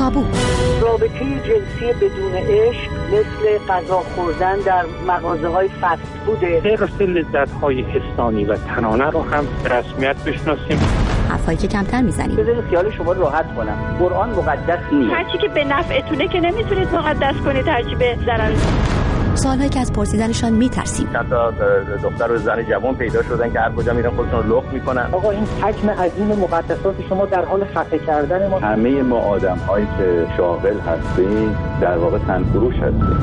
تابو. رابطه جنسی بدون عشق مثل غذا خوردن در مغازه‌های فست فوده. غیر لذت‌های حسانی و تنانه رو هم به رسمیت بشناسیم. حرفایی که کمتر میزنیم. بذارید خیال شما راحت کنم. قرآن مقدس نیست. هرچی که به نفعتونه که نمیتونید مقدس کنید، هرچی به ضرر. سوالایی که از پرسیدنشان میترسیم. چند تا دختر و زن جوان پیدا شدن که هر کجا میرن خودشون رو لخت میکنن. آقا این حجم عظیم مقدسات شما در حال خفه کردن ما. همه ما آدم‌هایی که شاغل هستیم در واقع تنفروش هستیم.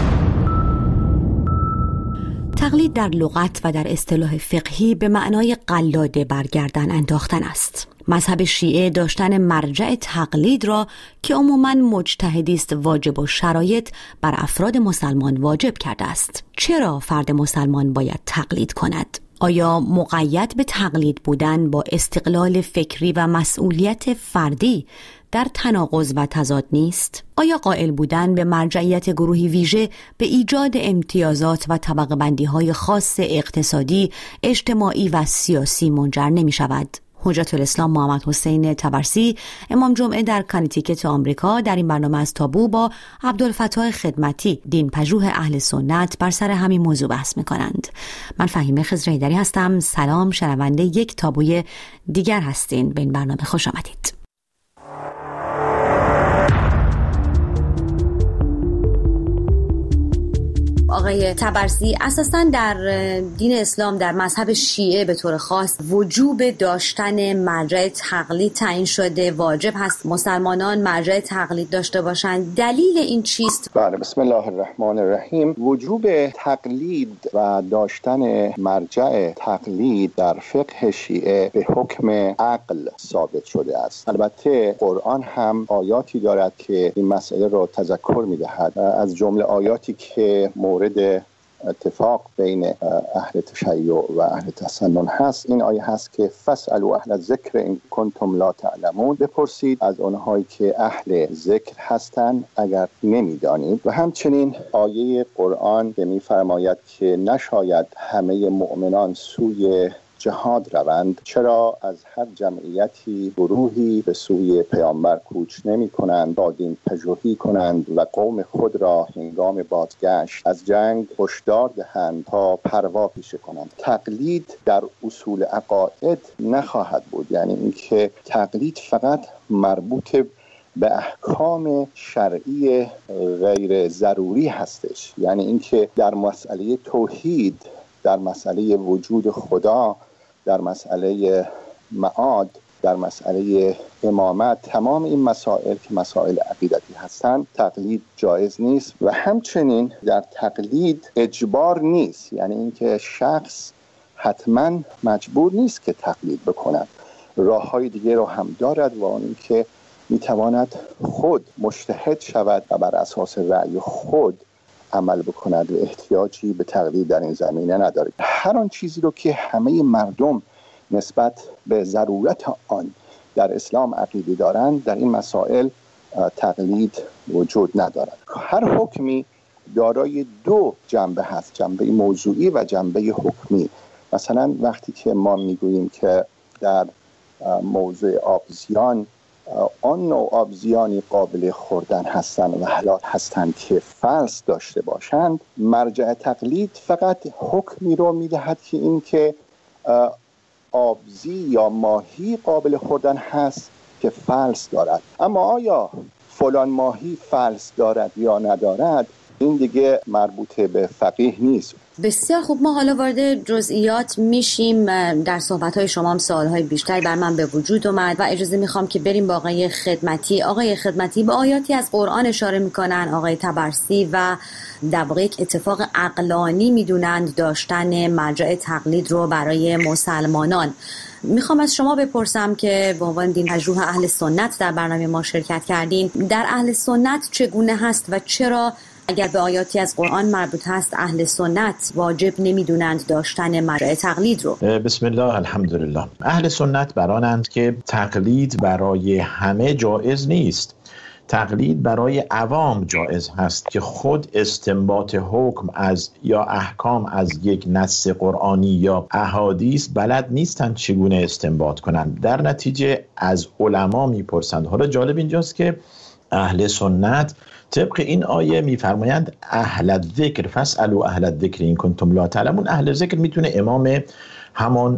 تقلید در لغت و در اصطلاح فقهی به معنای قلاده برگردن انداختن است. مذهب شیعه داشتن مرجع تقلید را که عموماً مجتهدی است واجب و شرایط بر افراد مسلمان واجب کرده است. چرا فرد مسلمان باید تقلید کند؟ آیا مقید به تقلید بودن با استقلال فکری و مسئولیت فردی در تناقض و تضاد نیست؟ آیا قائل بودن به مرجعیت گروهی ویژه به ایجاد امتیازات و طبقه بندی‌های خاص اقتصادی، اجتماعی و سیاسی منجر نمی شود؟ حجت الاسلام محمد حسین طبرسی، امام جمعه در کانتیکت آمریکا، در این برنامه از تابو با عبدالفتاح خدمتی، دین پژوه اهل سنت، بر سر همین موضوع بحث می‌کنند. من فهیمه خضر حیدری هستم. سلام، شنونده یک تابوی دیگر هستین. به این برنامه خوش آمدید. آقای طبرسی، اساساً در دین اسلام، در مذهب شیعه به طور خاص وجوب داشتن مرجع تقلید تعیین شده، واجب هست مسلمانان مرجع تقلید داشته باشند. دلیل این چیست؟ بله، بسم الله الرحمن الرحیم. وجوب تقلید و داشتن مرجع تقلید در فقه شیعه به حکم عقل ثابت شده است. البته قرآن هم آیاتی دارد که این مسئله را تذکر می‌دهد. از جمله آیاتی که مورد اتفاق بین اهل تشیع و اهل تسنن هست، این آیه هست که فاسألوا اهل الذکر ان کنتم لا تعلمون، بپرسید از اونهایی که اهل ذکر هستند اگر نمیدانید. و همچنین آیه قرآن که میفرماید که نشاید همه مؤمنان سوی جهاد روند، چرا از هر جمعیتی گروهی به سوی پیامبر کوچ نمی کنند تا دین پژوهی کنند و قوم خود را هنگام بازگشت از جنگ هشدار دهند تا پروا پیشه کنند. تقلید در اصول عقاید نخواهد بود، یعنی اینکه تقلید فقط مربوط به احکام شرعی غیر ضروری هستش، یعنی اینکه در مسئله توحید، در مسئله وجود خدا، در مسئله معاد، در مسئله امامت، تمام این مسائل که مسائل عقیدتی هستند، تقلید جایز نیست. و همچنین در تقلید اجبار نیست، یعنی اینکه شخص حتما مجبور نیست که تقلید بکند. راه‌های دیگه رو هم دارد و اون اینکه میتواند خود مجتهد شود و بر اساس رأی خود عمل بکند و احتیاجی به تقلید در این زمینه نداره. هر آن چیزی رو که همه مردم نسبت به ضرورت آن در اسلام عقیده دارند، در این مسائل تقلید وجود ندارد. هر حکمی دارای دو جنبه هست، جنبه موضوعی و جنبه حکمی. مثلا وقتی که ما میگوییم که در موضوع آبزیان، آن نوع آبزیانی قابل خوردن هستند و حلال هستند که فلس داشته باشند، مرجع تقلید فقط حکمی رو میدهد که این که آبزی یا ماهی قابل خوردن هست که فلس دارد. اما آیا فلان ماهی فلس دارد یا ندارد، این دیگه مربوط به فقیه نیست. بسیار خوب، ما حالا وارد جزئیات میشیم. در صحبت‌های شما هم سوال‌های بیشتری بر من به وجود اومد و اجازه میخوام که بریم با آقای خدمتی. آقای خدمتی به آیاتی از قرآن اشاره میکنن آقای طبرسی و در واقع یک اتفاق عقلانی میدونند داشتن مرجع تقلید رو برای مسلمانان. میخوام از شما بپرسم که به عنوان دین پژوه اهل سنت در برنامه ما شرکت کردین، در اهل سنت چگونه هست و چرا اگر به آیاتی از قرآن مربوط هست اهل سنت واجب نمیدونند داشتن مرجع تقلید رو؟ بسم الله الحمدلله. اهل سنت برانند که تقلید برای همه جایز نیست. تقلید برای عوام جایز هست که خود استنباط حکم از یا احکام از یک نص قرآنی یا احادیث بلد نیستند چگونه استنباط کنند، در نتیجه از علما میپرسند. حالا جالب اینجاست که اهل سنت طبق این آیه میفرمایند اهل الذکر فاسالوا اهل الذکر ان کنتم لا تعلمون. اهل ذکر میتونه امام همون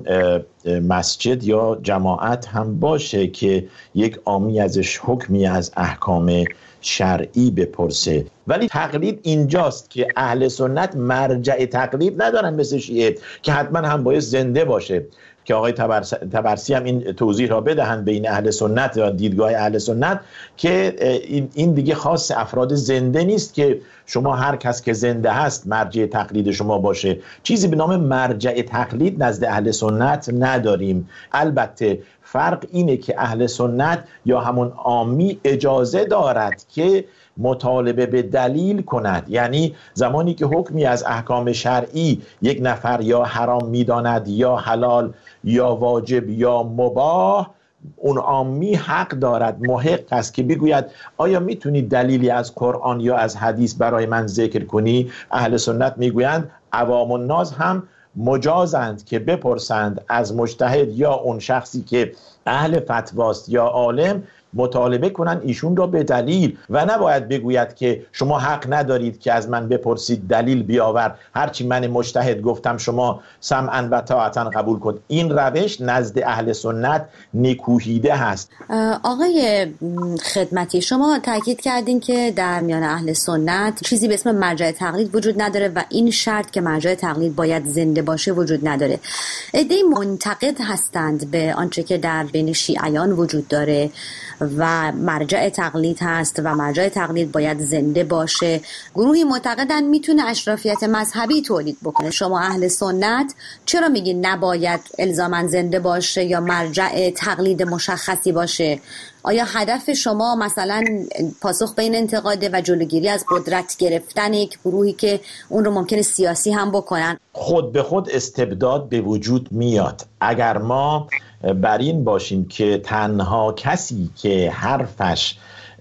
مسجد یا جماعت هم باشه که یک عامی ازش حکمی از احکام شرعی بپرسه. ولی تقلید اینجاست که اهل سنت مرجع تقلید ندارن مثل شیعه که حتما هم باید زنده باشه، که آقای طبرسی هم این توضیح را بدهند بین اهل سنت و دیدگاه اهل سنت که این دیگه خاص افراد زنده نیست که شما هر کس که زنده هست مرجع تقلید شما باشه. چیزی به نام مرجع تقلید نزد اهل سنت نداریم. البته فرق اینه که اهل سنت یا همون عامی اجازه دارد که مطالبه به دلیل کند، یعنی زمانی که حکمی از احکام شرعی یک نفر یا حرام میداند یا حلال یا واجب یا مباح، اون عامی حق دارد، محق است که بگوید آیا میتونی دلیلی از قرآن یا از حدیث برای من ذکر کنی؟ اهل سنت میگویند عوام الناس هم مجازند که بپرسند از مجتهد یا اون شخصی که اهل فتواست یا عالم، مطالبه کنن ایشون را به دلیل و نباید بگوید که شما حق ندارید که از من بپرسید دلیل بیاور، هرچی من مجتهد گفتم شما سمعا و طاعتا قبول کن. این روش نزد اهل سنت نکوهیده هست. آقای خدمتی، شما تاکید کردین که در میان اهل سنت چیزی به اسم مرجع تقلید وجود نداره و این شرط که مرجع تقلید باید زنده باشه وجود نداره. عده‌ای منتقد هستند به آنچه که در بین شیعیان وجود داره و مرجع تقلید هست و مرجع تقلید باید زنده باشه. گروهی معتقدن میتونه اشرافیت مذهبی تولید بکنه. شما اهل سنت چرا میگین نباید الزاماً زنده باشه یا مرجع تقلید مشخصی باشه؟ آیا هدف شما مثلا پاسخ به این انتقاده و جلوگیری از قدرت گرفتن یک گروهی که اون رو ممکنه سیاسی هم بکنن؟ خود به خود استبداد به وجود میاد. اگر ما بر این باشیم که تنها کسی که حرفش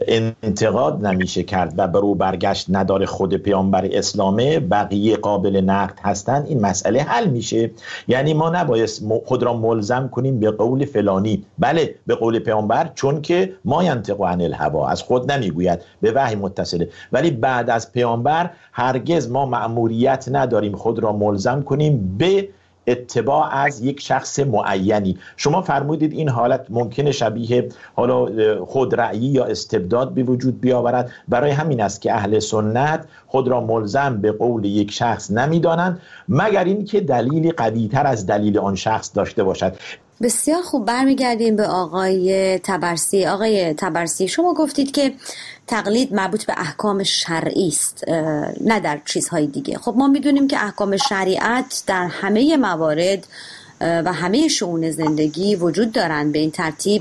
انتقاد نمیشه کرد و برو برگشت نداره خود پیامبر اسلامه، بقیه قابل نقد هستن، این مسئله حل میشه. یعنی ما نباید خود را ملزم کنیم به قول فلانی، بله به قول پیامبر، چون که ما ینطق عن الهوا، از خود نمیگوید، به وحی متصله. ولی بعد از پیامبر هرگز ما مأموریت نداریم خود را ملزم کنیم به اتباع از یک شخص معینی. شما فرمودید این حالت ممکنه شبیه حالا خودرأیی یا استبداد به وجود بیاورد. برای همین است که اهل سنت خود را ملزم به قول یک شخص نمیدانند مگر اینکه دلیلی قوی‌تر از دلیل آن شخص داشته باشد. بسیار خوب، برمیگردیم به آقای طبرسی. آقای طبرسی، شما گفتید که تقلید مربوط به احکام شرعی است، نه در چیزهای دیگه. خب ما میدونیم که احکام شریعت در همه موارد و همه شئون زندگی وجود دارن. به این ترتیب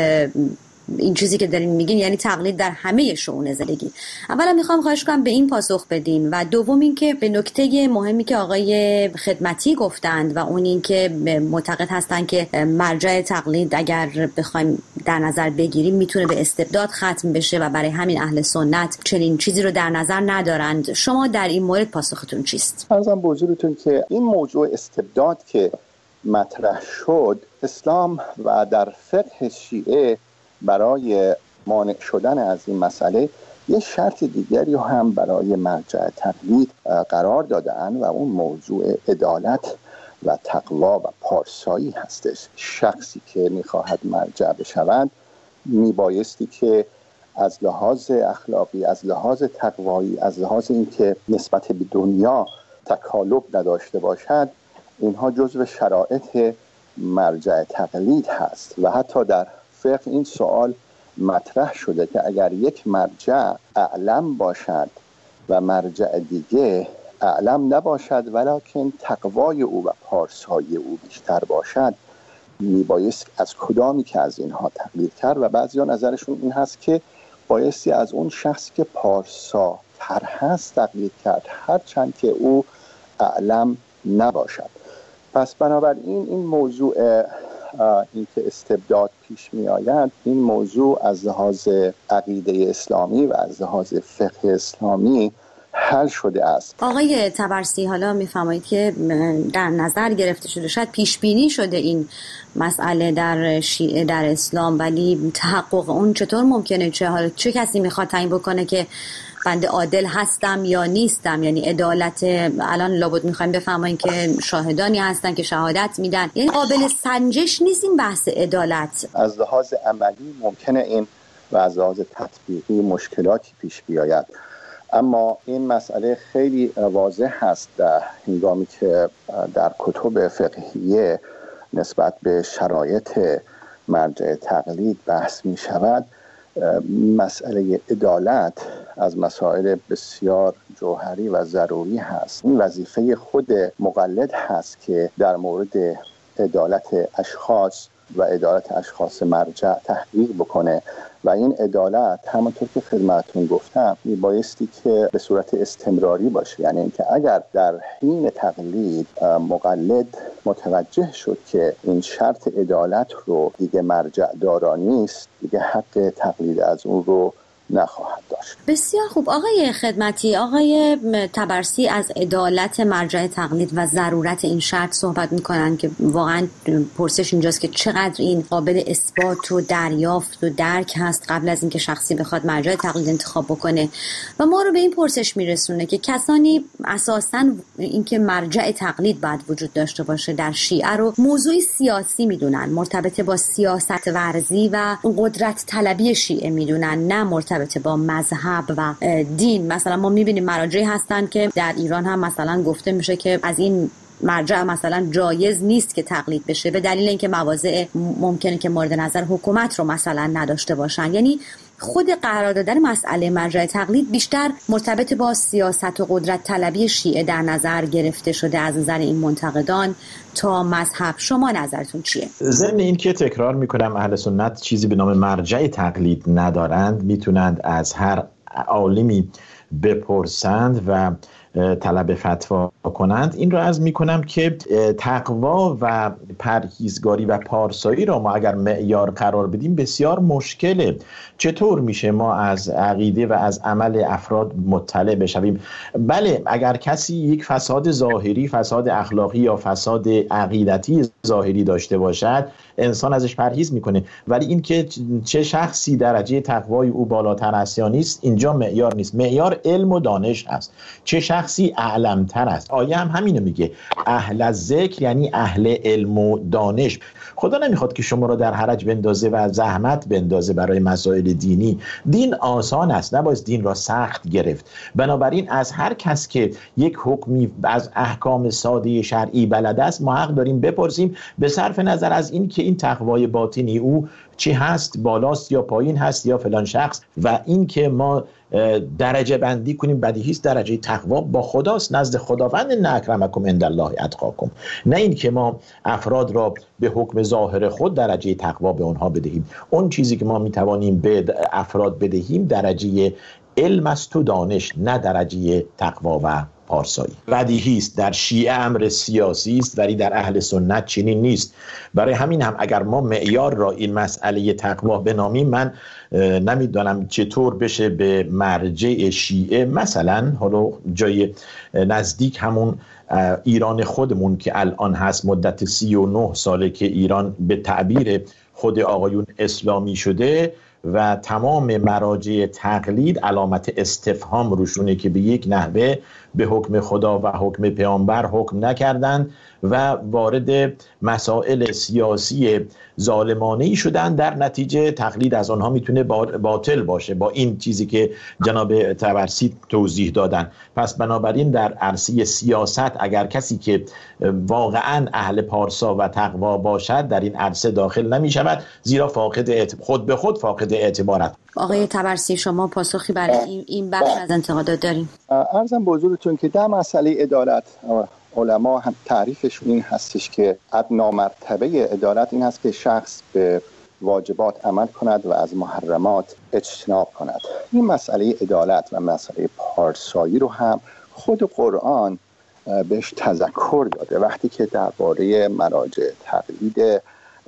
این چیزی که دارین میگین یعنی تقلید در همه شئون زندگی. اولا میخوام خواهش کنم به این پاسخ بدین و دوم این که به نکته مهمی که آقای خدمتی گفتند و اون این که معتقد هستن که مرجع تقلید اگر بخوایم در نظر بگیریم میتونه به استبداد ختم بشه و برای همین اهل سنت چنین چیزی رو در نظر ندارند. شما در این مورد پاسختون چیست؟ عرضم به حضورتون که این موضوع استبداد که مطرح شد، اسلام و در فقه شیعه برای مانع شدن از این مسئله یه شرط دیگری هم برای مرجع تقلید قرار دادن و اون موضوع عدالت و تقوا و پارسایی هستش. شخصی که میخواهد مرجع بشود میبایستی که از لحاظ اخلاقی، از لحاظ تقوایی، از لحاظ اینکه نسبت به دنیا تکالب نداشته باشد، اینها جزو شرایط مرجع تقلید هست. و حتی در فقه این سوال مطرح شده که اگر یک مرجع اعلم باشد و مرجع دیگه اعلم نباشد ولکن تقوای او و پارسایی او بیشتر باشد، میبایست از کدامی که از اینها تقلید کرد. و بعضیا نظرشون این هست که بایستی از اون شخصی که پارسا تر هست تقلید کرد، هرچند که او اعلم نباشد. پس بنابراین این موضوع این که استبداد پیش می آید، این موضوع از لحاظ عقیده اسلامی و از لحاظ فقه اسلامی حل شده است. آقای طبرسی، حالا میفرمایید که در نظر گرفته شده، شاید پیش بینی شده این مسئله در شیعه در اسلام، ولی تحقق اون چطور ممکنه؟ چه کسی میخواد تعیین بکنه که بنده عادل هستم یا نیستم؟ یعنی عدالت الان لابد میخوایم بفهمیم که شاهدانی هستن که شهادت میدن، یعنی قابل سنجش نیست این بحث عدالت. از لحاظ عملی ممکنه این و از لحاظ تطبیقی مشکلاتی پیش بیاید، اما این مسئله خیلی واضح هست در هنگامی که در کتب فقهیه نسبت به شرایط مرجع تقلید بحث می شود. مسئله عدالت از مسائل بسیار جوهری و ضروری هست. این وظیفه خود مقلد هست که در مورد عدالت اشخاص و عدالت اشخاص مرجع تحقیق بکنه و این عدالت همونطور که خدمتتون گفتم میبایستی که به صورت استمراری باشه، یعنی اینکه اگر در حین تقلید مقلد متوجه شد که این شرط عدالت رو دیگه مرجع دارا نیست، دیگه حق تقلید از اون رو نخواهد داشت. بسیار خوب. آقای خدمتی، آقای طبرسی از عدالت مرجع تقلید و ضرورت این شرط صحبت میکنن که واقعا پرسش اینجاست که چقدر این قابل اثبات و دریافت و درک هست قبل از اینکه شخصی بخواد مرجع تقلید انتخاب بکنه و ما رو به این پرسش میرسونه که کسانی اساساً اینکه مرجع تقلید باید وجود داشته باشه در شیعه رو موضوع سیاسی میدونن، مرتبط با سیاست ورزی و قدرت طلبی شیعه میدونن، نه مرتبط با مذهب و دین. مثلا ما میبینیم مراجعی هستن که در ایران هم مثلا گفته میشه که از این مرجع مثلا جایز نیست که تقلید بشه به دلیل اینکه مواضع ممکنه که مورد نظر حکومت رو مثلا نداشته باشن. یعنی خود قرار دادن مسئله مرجع تقلید بیشتر مرتبط با سیاست و قدرت طلبی شیعه در نظر گرفته شده از نظر این منتقدان تا مذهب. شما نظرتون چیه؟ ضمن این که تکرار میکنم اهل سنت چیزی به نام مرجع تقلید ندارند، میتونند از هر عالمی بپرسند و طلب فتوا کنند. این را عرض میکنم که تقوا و پرهیزگاری و پارسایی را ما اگر معیار قرار بدیم بسیار مشکله. چطور میشه ما از عقیده و از عمل افراد مطلع بشویم؟ بله، اگر کسی یک فساد ظاهری، فساد اخلاقی یا فساد عقیدتی ظاهری داشته باشد، انسان ازش پرهیز میکنه، ولی این که چه شخصی درجه تقوای او بالاتر است یا نیست اینجا معیار نیست. معیار علم و دانش است. چه شخصی اعلم‌تر است. آیه هم همینو میگه، اهل ذکر یعنی اهل علم و دانش. خدا نمیخواد که شما را در حرج بندازه و زحمت بندازه برای مسائل دینی. دین آسان است، نباید دین را سخت گرفت. بنابراین از هر کس که یک حکمی از احکام ساده شرعی بلد است ما حق داریم بپرسیم، به صرف نظر از این که این تقوای باطنی او چی هست، بالاست یا پایین هست یا فلان شخص، و این که ما درجه بندی کنیم. بدیهی است درجه تقوا با خداست، نزد خداوند. ان اکرمکم عند الله اتقاکم. نه این که ما افراد را به حکم ظاهر خود درجه تقوا به اونها بدهیم. اون چیزی که ما میتوانیم به افراد بدهیم درجه علم است و دانش، نه درجه تقوا و پارسایی. بدیهی است در شیعه امر سیاسی است، ولی در اهل سنت چنین نیست. برای همین هم اگر ما معیار را این مسئله تقوا بنامیم، من نمیدانم چطور بشه به مرجع شیعه، مثلا حالا جای نزدیک همون ایران خودمون که الان هست، مدت 39 ساله که ایران به تعبیر خود آقایون اسلامی شده و تمام مراجع تقلید علامت استفهام روشونه که به یک نحوه به حکم خدا و حکم پیامبر حکم نکردند و وارد مسائل سیاسی ظالمانه‌ای شدن. در نتیجه تقلید از آنها میتونه باطل باشه با این چیزی که جناب طبرسی توضیح دادن. پس بنابراین در عرصه سیاست اگر کسی که واقعا اهل پارسا و تقوا باشد در این عرصه داخل نمیشود، زیرا خود به خود فاقد اعتبارت. آقای طبرسی، شما پاسخی برای این بخش از انتقادات دارین؟ عرضم به حضورتون که در مسئله عدالت علما هم تعریفش این هستش که ادنا مرتبه عدالت این هست که شخص به واجبات عمل کند و از محرمات اجتناب کند. این مسئله عدالت و مسئله پارسایی رو هم خود قرآن بهش تذکر داده. وقتی که درباره مراجع تقلید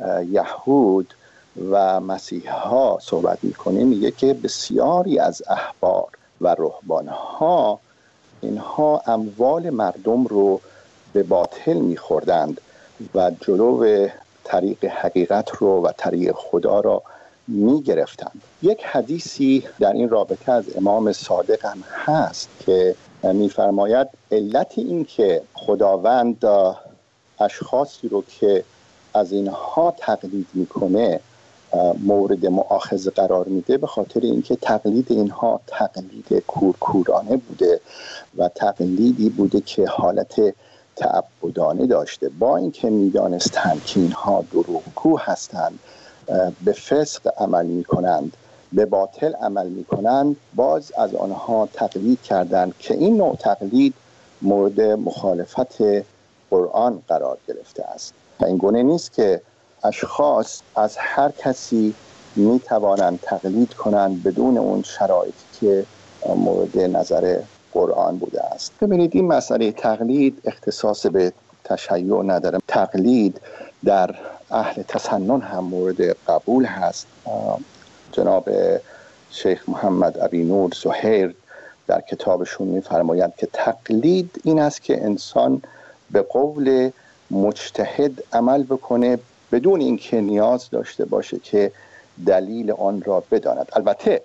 یهود و مسیحا صحبت میکنه، میگه که بسیاری از احبار و رهبانها اینها اموال مردم رو به باطل می‌خوردند و جلو طریق حقیقت رو و طریق خدا را می‌گرفتند. یک حدیثی در این رابطه از امام صادق هم هست که می‌فرماید علت این که خداوند اشخاصی رو که از اینها تقلید میکنه مورد مؤاخذه قرار میده به خاطر اینکه تقلید اینها تقلید کورکورانه بوده و تقلیدی بوده که حالت تعبدانه داشته. با اینکه میدانستند که اینها دروغگو هستند، به فسق عمل میکنند، به باطل عمل میکنند، باز از آنها تقلید کردند که این نوع تقلید مورد مخالفت قرآن قرار گرفته است. و این گونه نیست که اشخاص از هر کسی می توانند تقلید کنند بدون اون شرایطی که مورد نظر قرآن بوده است. ببینید این مسئله تقلید اختصاص به تشیع نداره. تقلید در اهل تسنن هم مورد قبول هست. جناب شیخ محمد ابی نور زهیر در کتابشون می‌فرمایند که تقلید این است که انسان به قول مجتهد عمل بکنه بدون اینکه نیاز داشته باشه که دلیل آن را بداند. البته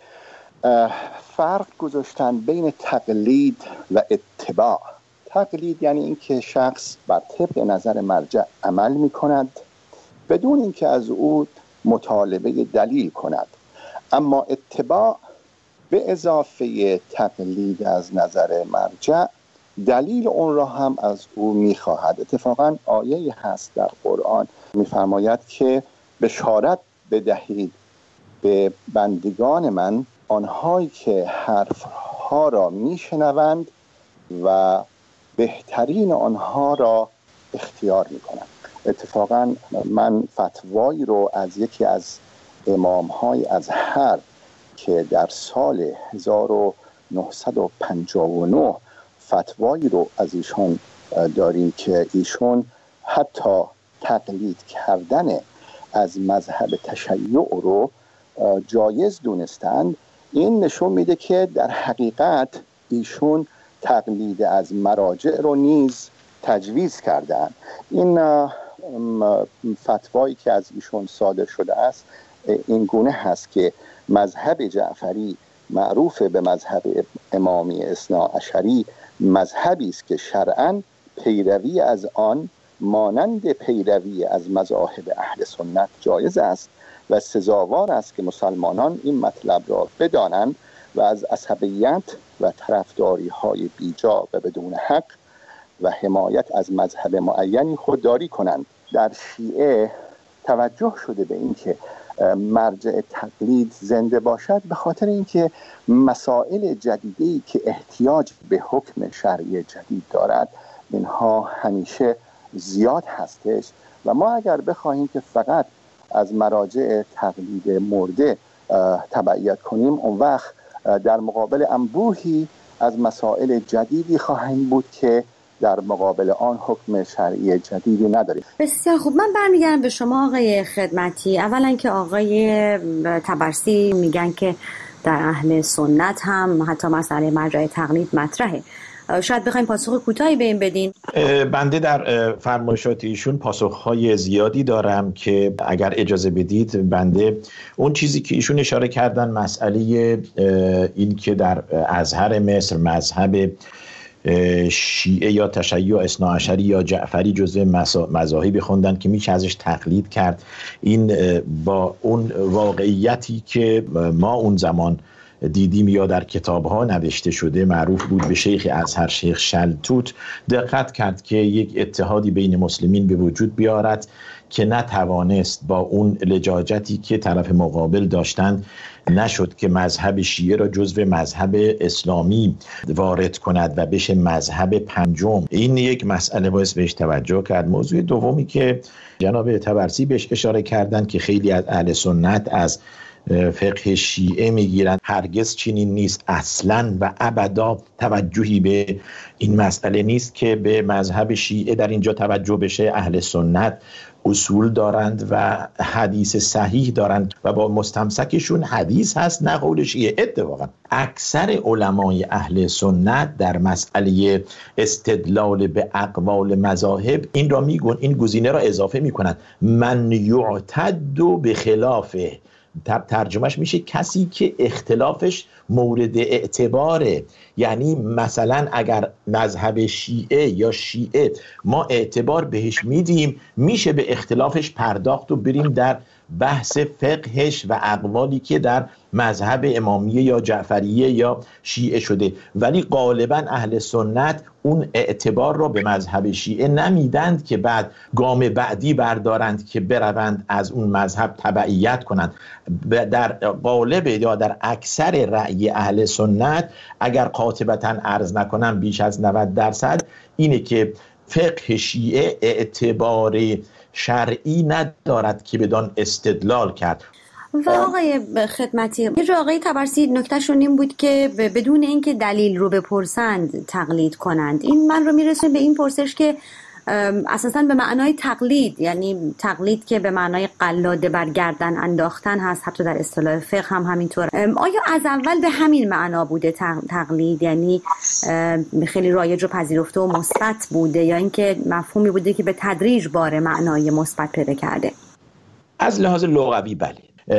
فرق گذاشتن بین تقلید و اتباع. تقلید یعنی اینکه شخص بر طبق نظر مرجع عمل می‌کند بدون اینکه از او مطالبه دلیل کند. اما اتباع به اضافه تقلید از نظر مرجع دلیل اون را هم از او میخواهد. اتفاقا آیه هست در قرآن میفرماید که بشارت بدهید به بندگان من آنهایی که حرفها را میشنوند و بهترین آنها را اختیار میکنند. اتفاقا من فتوایی رو از یکی از امامهای ازهر که در سال 1959 فتوایی رو از ایشون داریم که ایشون حتی تقلید کردن از مذهب تشیع رو جایز دونستند. این نشون میده که در حقیقت ایشون تقلید از مراجع رو نیز تجویز کردن. این فتوایی که از ایشون صادر شده است این گونه هست که مذهب جعفری معروف به مذهب امامی اثناعشری مذهبی است که شرعاً پیروی از آن مانند پیروی از مذاهب اهل سنت جایز است و سزاوار است که مسلمانان این مطلب را بدانند و از عصبیت و طرفداری های بیجا و بدون حق و حمایت از مذهب معینی خودداری کنند. در شیعه توجه شده به این که مرجع تقلید زنده باشد به خاطر اینکه مسائل جدیدی که احتیاج به حکم شرعی جدید دارد اینها همیشه زیاد هستش و ما اگر بخواهیم که فقط از مراجع تقلید مرده تبعیت کنیم اون وقت در مقابل انبوهی از مسائل جدیدی خواهیم بود که در مقابل آن حکم شرعی جدیدی نداریم. بسیار خوب. من برمیگردم به شما آقای خدمتی. اولا که آقای طبرسی میگن که در اهل سنت هم حتی مسئله مرجع تقلید مطرحه. شاید بخوایم پاسخ کوتاهی به این بدین. بنده در فرمایشات ایشون پاسخهای زیادی دارم که اگر اجازه بدید بنده اون چیزی که ایشون اشاره کردن مسئله این که در ازهر مصر مذهب شیعه یا تشیع اثناعشری یا جعفری جزء مذاهبی خوندن که میشه ازش تقلید کرد، این با اون واقعیتی که ما اون زمان دیدیم یا در کتاب‌ها نوشته شده معروف بود به شیخ ازهر شیخ شلتوت دقت کرد که یک اتحادی بین مسلمین به وجود بیارد که نتوانست با اون لجاجتی که طرف مقابل داشتند نشد که مذهب شیعه را جزو مذهب اسلامی وارد کند و بشه مذهب پنجم. این یک مسئله باعث بهش توجه کرد. موضوع دومی که جناب طبرسی بهش اشاره کردن که خیلی از اهل سنت از فقه شیعه میگیرن، هرگز چنین نیست. اصلا و ابدا توجهی به این مسئله نیست که به مذهب شیعه در اینجا توجه بشه. اهل سنت اصول دارند و حدیث صحیح دارند و با مستمسکشون حدیث هست نه قول شیعه. اتفاقا اکثر علمای اهل سنت در مسئله استدلال به اقوال مذاهب این را میگن، این گزینه را اضافه میکنند: من یعتد به خلافه. ترجمهش میشه کسی که اختلافش مورد اعتباره. یعنی مثلا اگر مذهب شیعه یا شیعه ما اعتبار بهش میدیم، میشه به اختلافش پرداخت و بریم در بحث فقهش و اقوالی که در مذهب امامیه یا جعفریه یا شیعه شده. ولی غالبا اهل سنت اون اعتبار را به مذهب شیعه نمیدند که بعد گام بعدی بردارند که بروند از اون مذهب تبعیت کنند. در غالب یا در اکثر رأی اهل سنت، اگر قاطبتا عرض نکنم بیش از 90%، اینه که فقه شیعه اعتبار شرعی ندارد که بدان استدلال کرد. و آقای خدمتی، یه جا آقای طبرسی نکتهشون این بود که بدون اینکه دلیل رو بپرسند تقلید کنند. این من رو میرسونه به این پرسش که اساساً به معنای تقلید، یعنی تقلید که به معنای قلاده بر گردن انداختن هست، حتی در اصطلاح فقه هم همینطور. آیا از اول به همین معنا بوده تقلید، یعنی خیلی رایج و پذیرفته و مثبت بوده، یا اینکه مفهومی بوده که به تدریج بار معنای مثبت پیدا کرده؟ از لحاظ لغوی بله.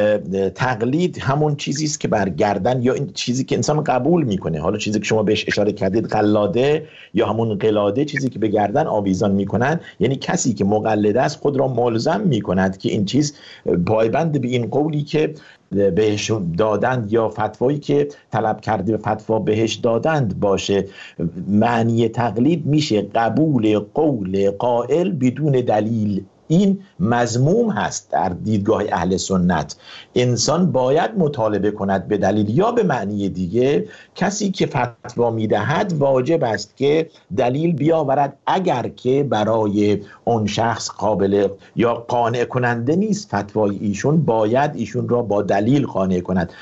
تقلید همون چیزی است که بر گردن، یا این چیزی که انسان قبول میکنه. حالا چیزی که شما بهش اشاره کردید قلاده یا همون قلاده، چیزی که به گردن آویزان میکنن، یعنی کسی که مقلد است خود را ملزم میکند که این چیز پایبند به این قولی که بهش دادند یا فتوایی که طلب کرده فتوا بهش دادند باشه. معنی تقلید میشه قبول قول قائل بدون دلیل. این مذموم هست در دیدگاه اهل سنت. انسان باید مطالبه کند به دلیل، یا به معنی دیگه کسی که فتوا میدهد واجب است که دلیل بیاورد. اگر که برای اون شخص قابل یا قانع کننده نیست فتوای ایشون، باید ایشون را با دلیل قانع کند.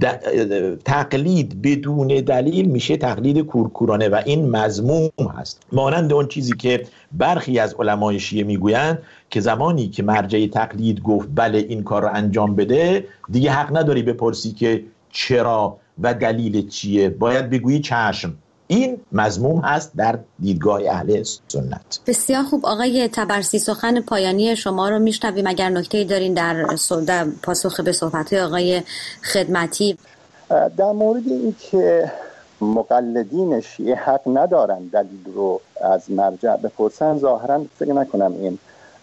تقلید بدون دلیل میشه تقلید کورکورانه و این مذموم هست. مانند اون چیزی که برخی از علمای شیعه میگویند که زمانی که مرجع تقلید گفت بله این کار رو انجام بده، دیگه حق نداری بپرسی که چرا و دلیل چیه، باید بگویی چشم. این مذموم هست در دیدگاه اهل سنت. بسیار خوب آقای طبرسی، سخن پایانی شما رو میشنویم. اگر نکته‌ای دارین در پاسخ به صحبت‌های آقای خدمتی. در مورد این که مقلدین شیعه حق ندارن دلیل رو از مرجع بپرسن، ظاهراً فکر نکنم این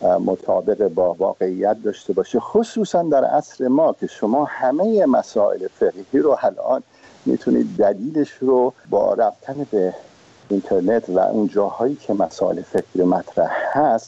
مطابق با واقعیت داشته باشه، خصوصا در عصر ما که شما همه مسائل فقهی رو الان میتونید دلیلش رو با رفتن به اینترنت و اون جاهایی که مسائل فقهی مطرح هست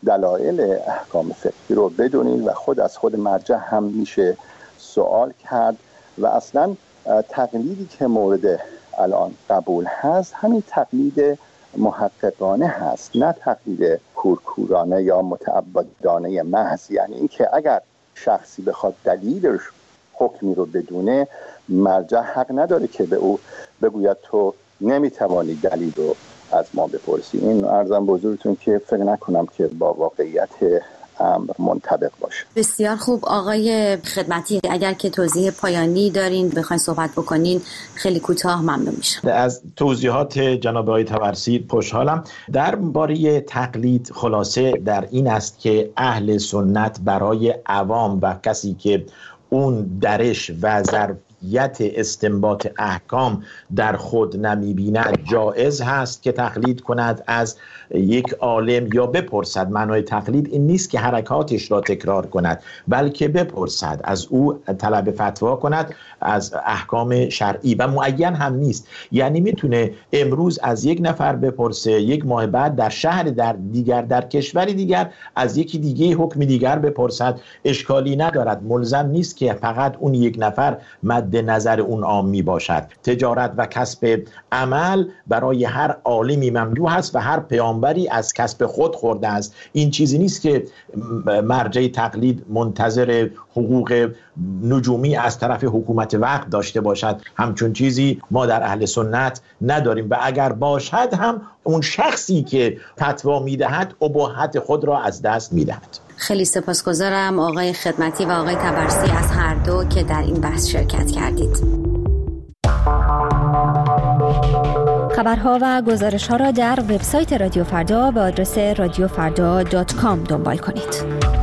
دلایل احکام فقهی رو بدونید و خود از خود مرجع هم میشه سوال کرد. و اصلا تقلیدی که مورد الان قبول هست همین تقلید محققانه هست، نه تقلید کورکورانه یا متعبدانه محض. یعنی اینکه اگر شخصی بخواد دلیل حکمی رو بدونه، مرجع حق نداره که به او بگوید تو نمیتوانی دلیل رو از ما بپرسی. این عرضم به حضورتون که فکر نکنم که با واقعیت امر منطبق باشه. بسیار خوب آقای خدمتی، اگر که توضیح پایانی دارین بخواین صحبت بکنین خیلی کوتاه ممنون میشم. از توضیحات جناب آقای طبرسی خوشحالم. درباره تقلید خلاصه در این است که اهل سنت برای عوام و کسی که اون درش و ظرفیت استنباط احکام در خود نمی‌بیند جایز هست که تقلید کند از یک عالم یا بپرسد. معنای تقلید این نیست که حرکاتش را تکرار کند، بلکه بپرسد، از او طلب فتوا کند از احکام شرعی و معین هم نیست. یعنی میتونه امروز از یک نفر بپرسه، یک ماه بعد در شهر دیگر در کشوری دیگر از یکی دیگه حکم دیگر بپرسد، اشکالی ندارد. ملزم نیست که فقط اون یک نفر مد نظر اون عامی باشد. تجارت و کسب عمل برای هر عالمی ممنوع است و هر پیامبری از کسب خود خورده است. این چیزی نیست که مرجع تقلید منتظر حقوق نجومی از طرف حکومت وقت داشته باشد. همچون چیزی ما در اهل سنت نداریم و اگر باشد هم اون شخصی که فتوا میدهد اباحت خود را از دست میدهد. خیلی سپاسگزارم آقای خدمتی و آقای طبرسی از هر دو که در این بحث شرکت کردید. خبرها و گزارش‌ها را در وبسایت رادیو فردا به آدرس radiofrda.com دنبال کنید.